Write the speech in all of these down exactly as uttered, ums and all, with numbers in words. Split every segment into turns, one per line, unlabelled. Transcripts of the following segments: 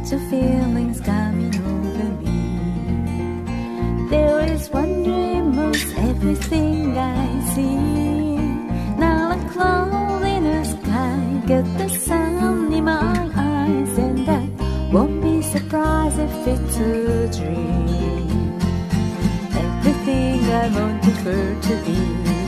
two feelings coming over me. There is one dream of everything I see. Not a cloud in the sky, got the sun in my eyes, and I won't be surprised if it's a dream. Everything I wanted her to be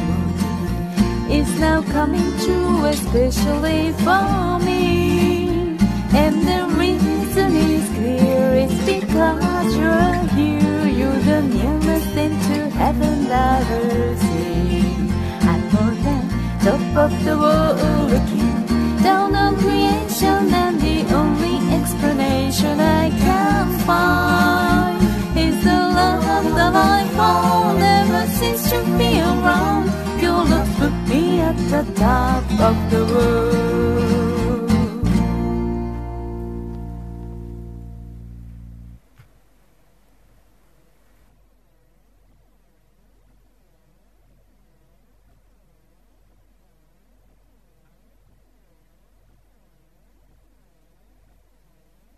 is now coming true, especially for me. And the reason is clear, it's because you're here. You're the nearest thing to heaven that I've seen. I'm more than top of the world looking down on creation, and the only explanation I can find is the love that I found ever since you've been around. Your love put me at the top